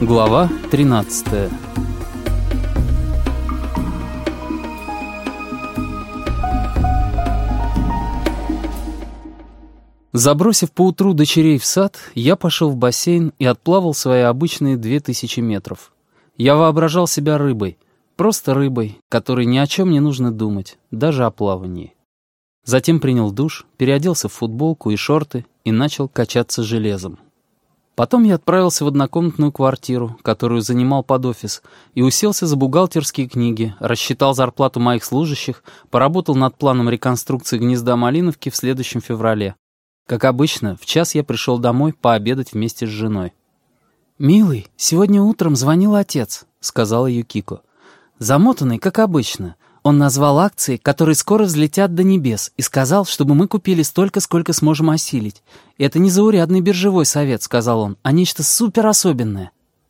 Глава 13. Забросив поутру дочерей в сад, я пошел в бассейн и отплавал свои обычные 2000 метров. Я воображал себя рыбой, просто рыбой, которой ни о чем не нужно думать, даже о плавании. Затем принял душ, переоделся в футболку и шорты и начал качаться железом. Потом я отправился в однокомнатную квартиру, которую занимал под офис, и уселся за бухгалтерские книги, рассчитал зарплату моих служащих, поработал над планом реконструкции гнезда Малиновки в следующем феврале. Как обычно, в час я пришел домой пообедать вместе с женой. «Милый, сегодня утром звонил отец», — сказала Юкико. «Замотанный, как обычно. Он назвал акции, которые скоро взлетят до небес, и сказал, чтобы мы купили столько, сколько сможем осилить. Это не заурядный биржевой совет», — сказал он, — «а нечто суперособенное».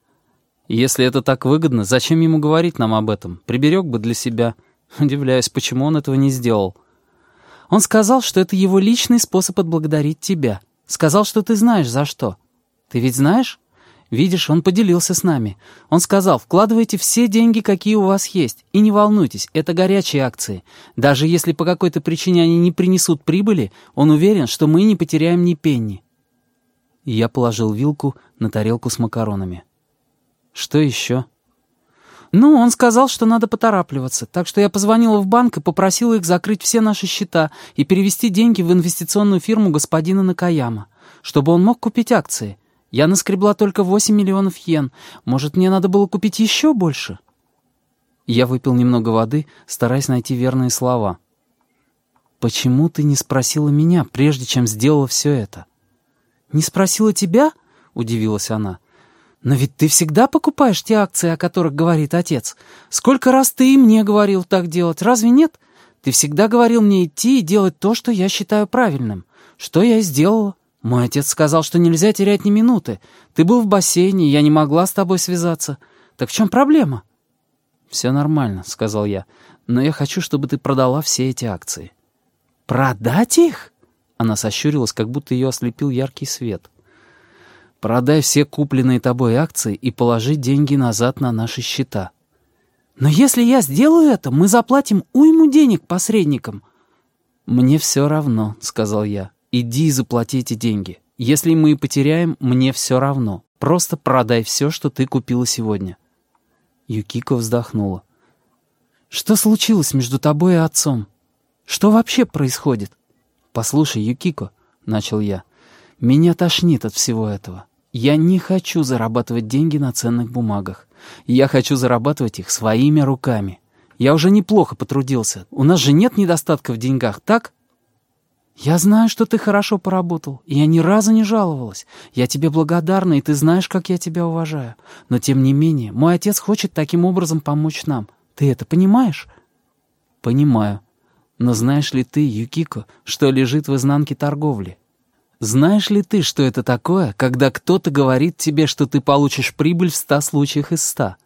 «Если это так выгодно, зачем ему говорить нам об этом? Приберег бы для себя. Удивляюсь, почему он этого не сделал». «Он сказал, что это его личный способ отблагодарить тебя. Сказал, что ты знаешь, за что. Ты ведь знаешь? Видишь, он поделился с нами. Он сказал, вкладывайте все деньги, какие у вас есть, и не волнуйтесь, это горячие акции. Даже если по какой-то причине они не принесут прибыли, он уверен, что мы не потеряем ни пенни». И я положил вилку на тарелку с макаронами. «Что еще?» «Ну, он сказал, что надо поторапливаться, так что я позвонила в банк и попросила их закрыть все наши счета и перевести деньги в инвестиционную фирму господина Накаяма, чтобы он мог купить акции. Я наскребла только 8 миллионов йен. Может, мне надо было купить еще больше?» Я выпил немного воды, стараясь найти верные слова. «Почему ты не спросила меня, прежде чем сделала все это?» «Не спросила тебя?» — удивилась она. «Но ведь ты всегда покупаешь те акции, о которых говорит отец. Сколько раз ты и мне говорил так делать, разве нет? Ты всегда говорил мне идти и делать то, что я считаю правильным. Что я и сделала. Мой отец сказал, что нельзя терять ни минуты. Ты был в бассейне, я не могла с тобой связаться. Так в чем проблема?» «Все нормально», — сказал я, — «но я хочу, чтобы ты продала все эти акции». «Продать их?» Она сощурилась, как будто ее ослепил яркий свет. «Продай все купленные тобой акции и положи деньги назад на наши счета». «Но если я сделаю это, мы заплатим уйму денег посредникам». «Мне все равно», — сказал я. «Иди и заплати эти деньги. Если мы и потеряем, мне все равно. Просто продай все, что ты купила сегодня». Юкико вздохнула. «Что случилось между тобой и отцом? Что вообще происходит?» «Послушай, Юкико», — начал я, — «меня тошнит от всего этого. Я не хочу зарабатывать деньги на ценных бумагах. Я хочу зарабатывать их своими руками. Я уже неплохо потрудился. У нас же нет недостатка в деньгах, так?» «Я знаю, что ты хорошо поработал, и я ни разу не жаловалась. Я тебе благодарна, и ты знаешь, как я тебя уважаю. Но, тем не менее, мой отец хочет таким образом помочь нам. Ты это понимаешь?» «Понимаю. Но знаешь ли ты, Юкико, что лежит в изнанке торговли? Знаешь ли ты, что это такое, когда кто-то говорит тебе, что ты получишь прибыль в 100 случаях из 100?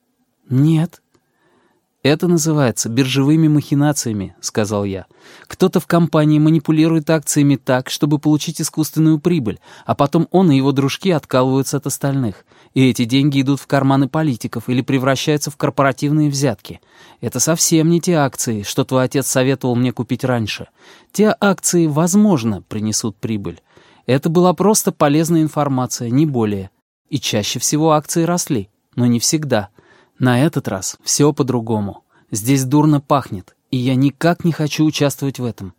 «Нет». «Это называется биржевыми махинациями», — сказал я. «Кто-то в компании манипулирует акциями так, чтобы получить искусственную прибыль, а потом он и его дружки откалываются от остальных. И эти деньги идут в карманы политиков или превращаются в корпоративные взятки. Это совсем не те акции, что твой отец советовал мне купить раньше. Те акции, возможно, принесут прибыль. Это была просто полезная информация, не более. И чаще всего акции росли, но не всегда. На этот раз все по-другому. Здесь дурно пахнет, и я никак не хочу участвовать в этом».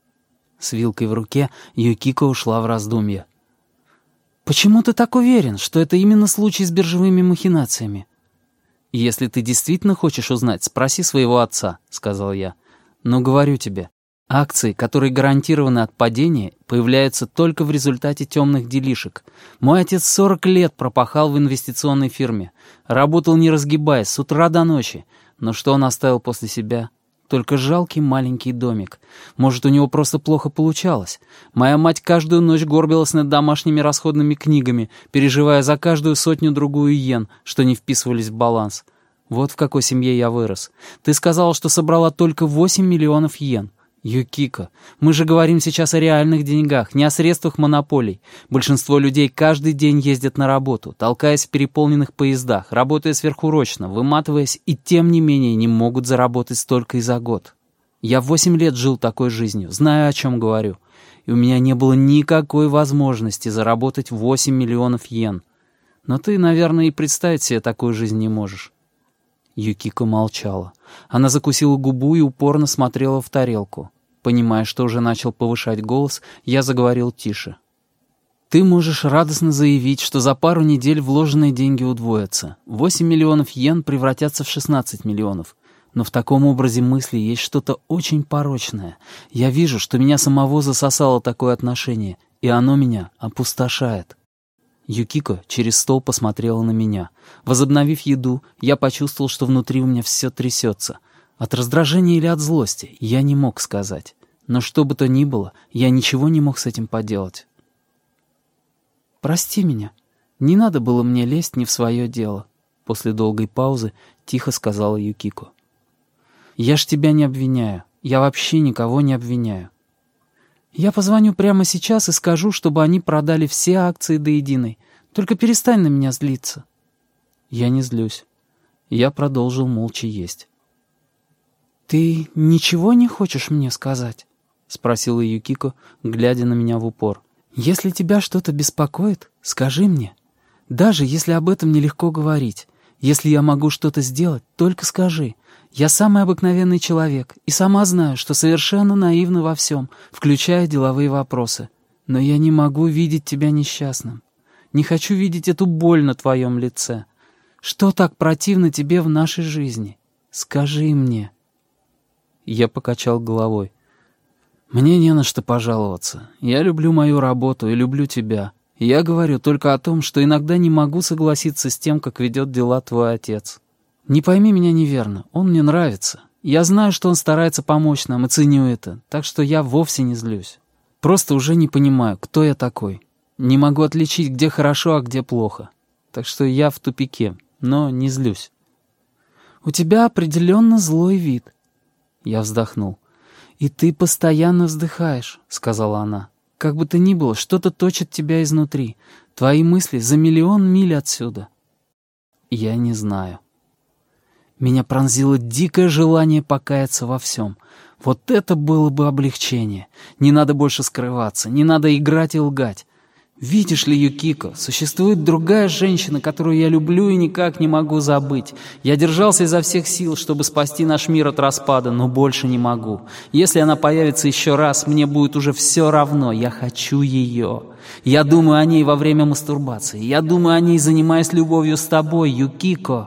С вилкой в руке Юкико ушла в раздумья. «Почему ты так уверен, что это именно случай с биржевыми махинациями?» «Если ты действительно хочешь узнать, спроси своего отца», — сказал я. «Но говорю тебе, акции, которые гарантированы от падения, появляются только в результате темных делишек. Мой отец 40 лет пропахал в инвестиционной фирме. Работал не разгибаясь, с утра до ночи. Но что он оставил после себя? Только жалкий маленький домик. Может, у него просто плохо получалось. Моя мать каждую ночь горбилась над домашними расходными книгами, переживая за каждую сотню-другую йен, что не вписывались в баланс. Вот в какой семье я вырос. Ты сказала, что собрала только 8 миллионов йен. «Юкико, мы же говорим сейчас о реальных деньгах, не о средствах монополий. Большинство людей каждый день ездят на работу, толкаясь в переполненных поездах, работая сверхурочно, выматываясь, и тем не менее не могут заработать столько и за год. Я 8 лет жил такой жизнью, знаю, о чем говорю. И у меня не было никакой возможности заработать 8 миллионов йен. Но ты, наверное, и представить себе такую жизнь не можешь». Юкико молчала. Она закусила губу и упорно смотрела в тарелку. Понимая, что уже начал повышать голос, я заговорил тише. «Ты можешь радостно заявить, что за пару недель вложенные деньги удвоятся. 8 миллионов йен превратятся в 16 миллионов. Но в таком образе мысли есть что-то очень порочное. Я вижу, что меня самого засосало такое отношение, и оно меня опустошает». Юкико через стол посмотрела на меня. Возобновив еду, я почувствовал, что внутри у меня все трясется. От раздражения или от злости, я не мог сказать. Но что бы то ни было, я ничего не мог с этим поделать. «Прости меня. Не надо было мне лезть не в свое дело», — после долгой паузы тихо сказала Юкико. «Я ж тебя не обвиняю. Я вообще никого не обвиняю. Я позвоню прямо сейчас и скажу, чтобы они продали все акции до единой. Только перестань на меня злиться». Я не злюсь. Я продолжил молча есть. «Ты ничего не хочешь мне сказать?» — спросила Юкико, глядя на меня в упор. «Если тебя что-то беспокоит, скажи мне. Даже если об этом нелегко говорить. Если я могу что-то сделать, только скажи. Я самый обыкновенный человек и сама знаю, что совершенно наивна во всем, включая деловые вопросы. Но я не могу видеть тебя несчастным. Не хочу видеть эту боль на твоем лице. Что так противно тебе в нашей жизни? Скажи мне». Я покачал головой. «Мне не на что пожаловаться. Я люблю мою работу и люблю тебя. Я говорю только о том, что иногда не могу согласиться с тем, как ведет дела твой отец. Не пойми меня неверно, он мне нравится. Я знаю, что он старается помочь нам и ценю это, так что я вовсе не злюсь. Просто уже не понимаю, кто я такой. Не могу отличить, где хорошо, а где плохо. Так что я в тупике, но не злюсь». «У тебя определенно злой вид». Я вздохнул. «И ты постоянно вздыхаешь», — сказала она. «Как бы то ни было, что-то точит тебя изнутри. Твои мысли за миллион миль отсюда». Я не знаю. Меня пронзило дикое желание покаяться во всем. Вот это было бы облегчение. Не надо больше скрываться, не надо играть и лгать. Видишь ли, Юкико, существует другая женщина, которую я люблю и никак не могу забыть. Я держался изо всех сил, чтобы спасти наш мир от распада, но больше не могу. Если она появится еще раз, мне будет уже все равно. Я хочу ее. Я думаю о ней во время мастурбации. Я думаю о ней, занимаясь любовью с тобой, Юкико».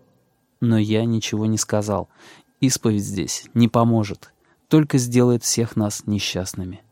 Но я ничего не сказал. Исповедь здесь не поможет, только сделает всех нас несчастными.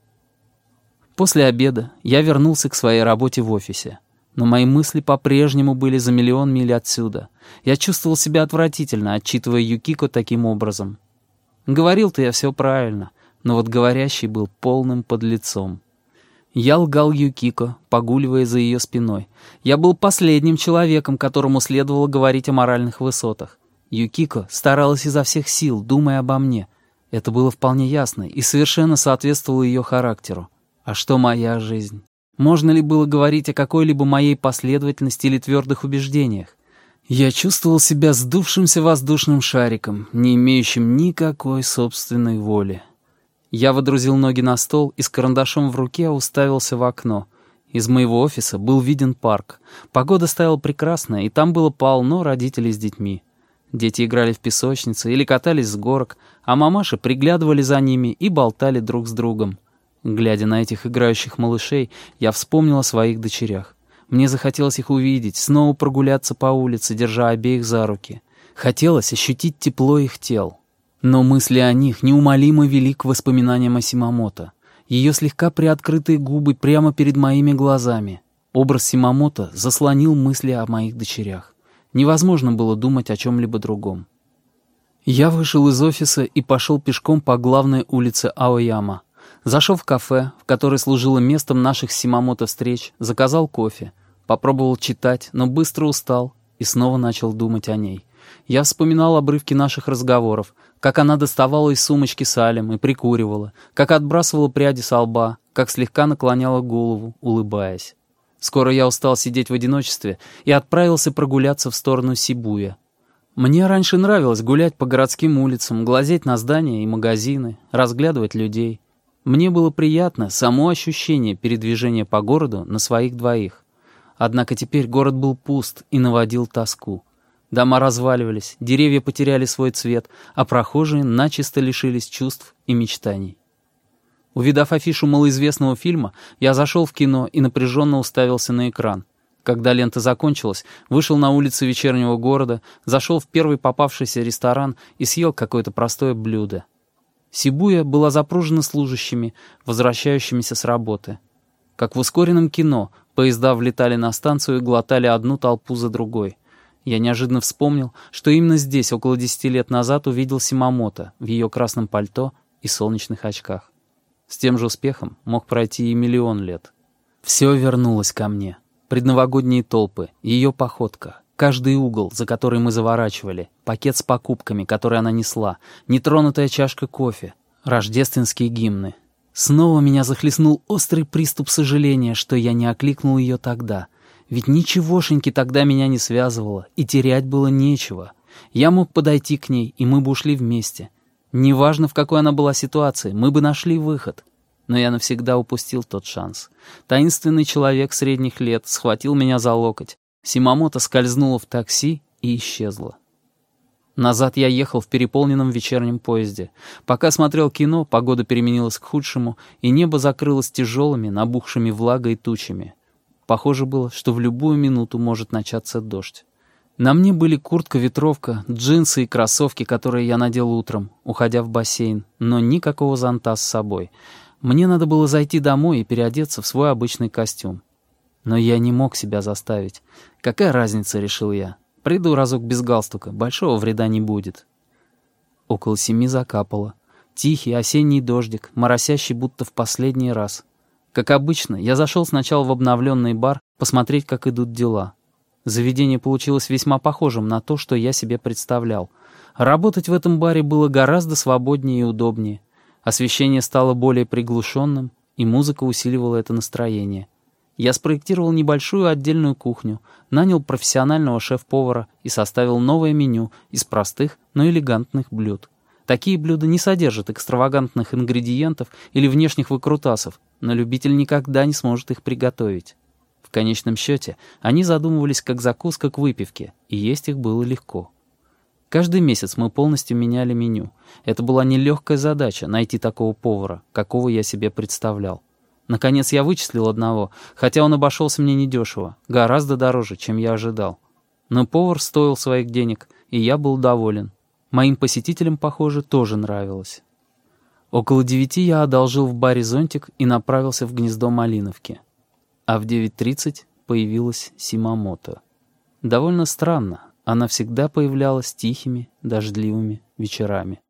После обеда я вернулся к своей работе в офисе. Но мои мысли по-прежнему были за миллион миль отсюда. Я чувствовал себя отвратительно, отчитывая Юкико таким образом. Говорил-то я все правильно, но вот говорящий был полным подлецом. Я лгал Юкико, погуливая за ее спиной. Я был последним человеком, которому следовало говорить о моральных высотах. Юкико старалась изо всех сил, думая обо мне. Это было вполне ясно и совершенно соответствовало ее характеру. А что моя жизнь? Можно ли было говорить о какой-либо моей последовательности или твердых убеждениях? Я чувствовал себя сдувшимся воздушным шариком, не имеющим никакой собственной воли. Я водрузил ноги на стол и с карандашом в руке уставился в окно. Из моего офиса был виден парк. Погода стояла прекрасная, и там было полно родителей с детьми. Дети играли в песочнице или катались с горок, а мамаши приглядывали за ними и болтали друг с другом. Глядя на этих играющих малышей, я вспомнил о своих дочерях. Мне захотелось их увидеть, снова прогуляться по улице, держа обеих за руки. Хотелось ощутить тепло их тел. Но мысли о них неумолимо вели к воспоминаниям о Симамото. Ее слегка приоткрытые губы прямо перед моими глазами. Образ Симамото заслонил мысли о моих дочерях. Невозможно было думать о чем-либо другом. Я вышел из офиса и пошел пешком по главной улице Аояма. Зашел в кафе, в которое служило местом наших с Симамото встреч, заказал кофе, попробовал читать, но быстро устал и снова начал думать о ней. Я вспоминал обрывки наших разговоров, как она доставала из сумочки салем и прикуривала, как отбрасывала пряди со лба, как слегка наклоняла голову, улыбаясь. Скоро я устал сидеть в одиночестве и отправился прогуляться в сторону Сибуя. Мне раньше нравилось гулять по городским улицам, глазеть на здания и магазины, разглядывать людей. Мне было приятно само ощущение передвижения по городу на своих двоих. Однако теперь город был пуст и наводил тоску. Дома разваливались, деревья потеряли свой цвет, а прохожие начисто лишились чувств и мечтаний. Увидав афишу малоизвестного фильма, я зашел в кино и напряженно уставился на экран. Когда лента закончилась, вышел на улицы вечернего города, зашел в первый попавшийся ресторан и съел какое-то простое блюдо. Сибуя была запружена служащими, возвращающимися с работы. Как в ускоренном кино, поезда влетали на станцию и глотали одну толпу за другой. Я неожиданно вспомнил, что именно здесь около 10 лет назад увидел Симамото в ее красном пальто и солнечных очках. С тем же успехом мог пройти и миллион лет. Все вернулось ко мне. Предновогодние толпы, ее походка, каждый угол, за который мы заворачивали, пакет с покупками, который она несла, нетронутая чашка кофе, рождественские гимны. Снова меня захлестнул острый приступ сожаления, что я не окликнул ее тогда. Ведь ничегошеньки тогда меня не связывало, и терять было нечего. Я мог подойти к ней, и мы бы ушли вместе. Неважно, в какой она была ситуации, мы бы нашли выход. Но я навсегда упустил тот шанс. Таинственный человек средних лет схватил меня за локоть. Симамото скользнула в такси и исчезла. Назад я ехал в переполненном вечернем поезде. Пока смотрел кино, погода переменилась к худшему, и небо закрылось тяжелыми, набухшими влагой тучами. Похоже было, что в любую минуту может начаться дождь. На мне были куртка-ветровка, джинсы и кроссовки, которые я надел утром, уходя в бассейн, но никакого зонта с собой. Мне надо было зайти домой и переодеться в свой обычный костюм. Но я не мог себя заставить. Какая разница, решил я. Приду разок без галстука, большого вреда не будет. Около 7 закапало. Тихий осенний дождик, моросящий будто в последний раз. Как обычно, я зашел сначала в обновленный бар посмотреть, как идут дела. Заведение получилось весьма похожим на то, что я себе представлял. Работать в этом баре было гораздо свободнее и удобнее. Освещение стало более приглушенным, и музыка усиливала это настроение. Я спроектировал небольшую отдельную кухню, нанял профессионального шеф-повара и составил новое меню из простых, но элегантных блюд. Такие блюда не содержат экстравагантных ингредиентов или внешних выкрутасов, но любитель никогда не сможет их приготовить. В конечном счете, они задумывались как закуска к выпивке, и есть их было легко. Каждый месяц мы полностью меняли меню. Это была нелегкая задача — найти такого повара, какого я себе представлял. Наконец я вычислил одного, хотя он обошелся мне недешево, гораздо дороже, чем я ожидал. Но повар стоил своих денег, и я был доволен. Моим посетителям, похоже, тоже нравилось. Около 9 я одолжил в баре зонтик и направился в гнездо Малиновки. А в 9:30 появилась Симамото. Довольно странно, она всегда появлялась тихими, дождливыми вечерами.